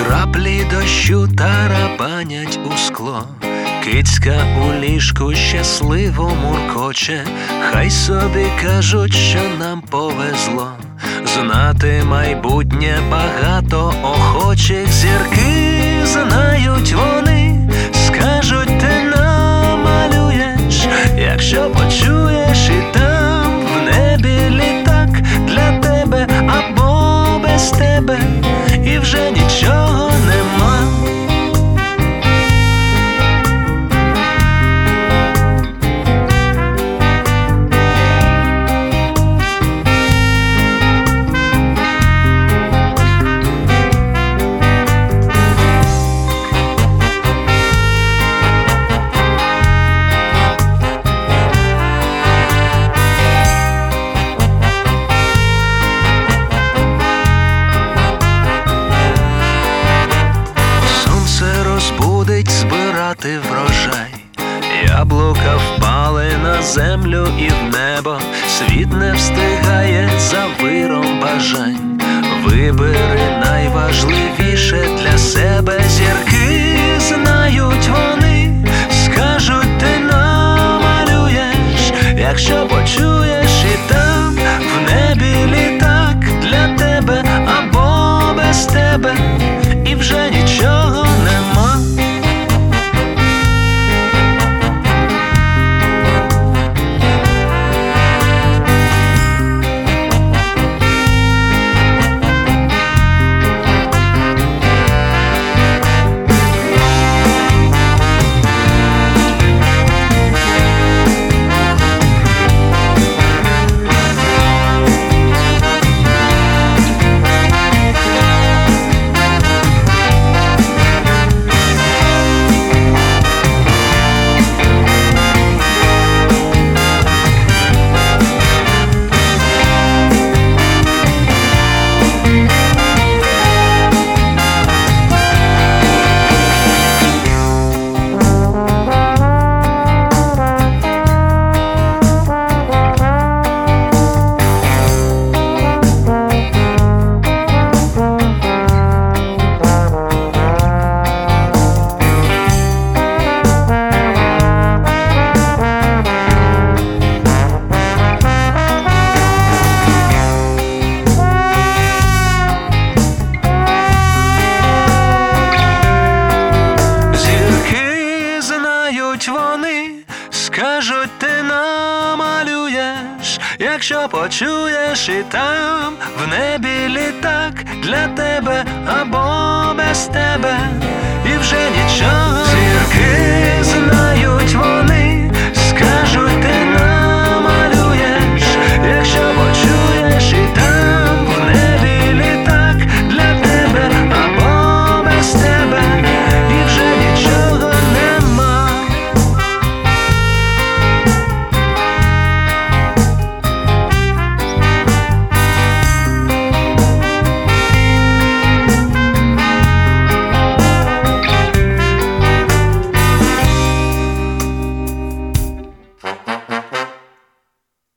Краплі дощу тарабанять у скло, кицька у ліжку щасливо муркоче. Хай собі кажуть, що нам повезло, знати майбутнє багато охочих. Зірки знають вони, скажуть, ти намалюєш, якщо почуєш і там в небі літак для тебе або без тебе, і вже нічого нема. Збирати врожай, яблука впали на землю і в небо, світ не встигає за виром бажань. Вибери найважливіше для себе. Зірки знають вони, скажуть, ти намалюєш, якщо почуєш і там в небі літак для тебе або без тебе, і вже нічого нема. Вони скажуть, ти намалюєш, якщо почуєш і там в небі літак для тебе або без тебе, і вже нічого. Зірки